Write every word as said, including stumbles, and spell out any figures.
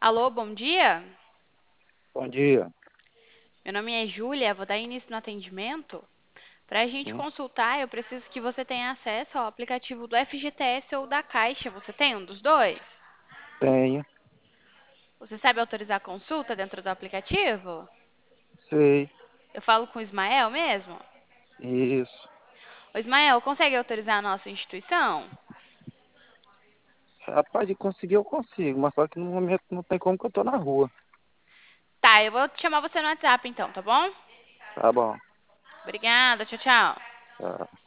Alô, bom dia. Bom dia. Meu nome é Júlia, vou dar início no atendimento. Para a gente Sim, consultar, eu preciso que você tenha acesso ao aplicativo do F G T S ou da Caixa. Você tem um dos dois? tenho. Você sabe autorizar a consulta dentro do aplicativo? Sei. Eu falo com o Ismael mesmo? Isso. Ô Ismael, consegue autorizar a nossa instituição? Rapaz, de conseguir eu consigo, mas só que no momento não tem como que eu tô na rua. Tá, eu vou chamar você no WhatsApp então, tá bom? Tá bom. Obrigada, tchau, tchau. Tá.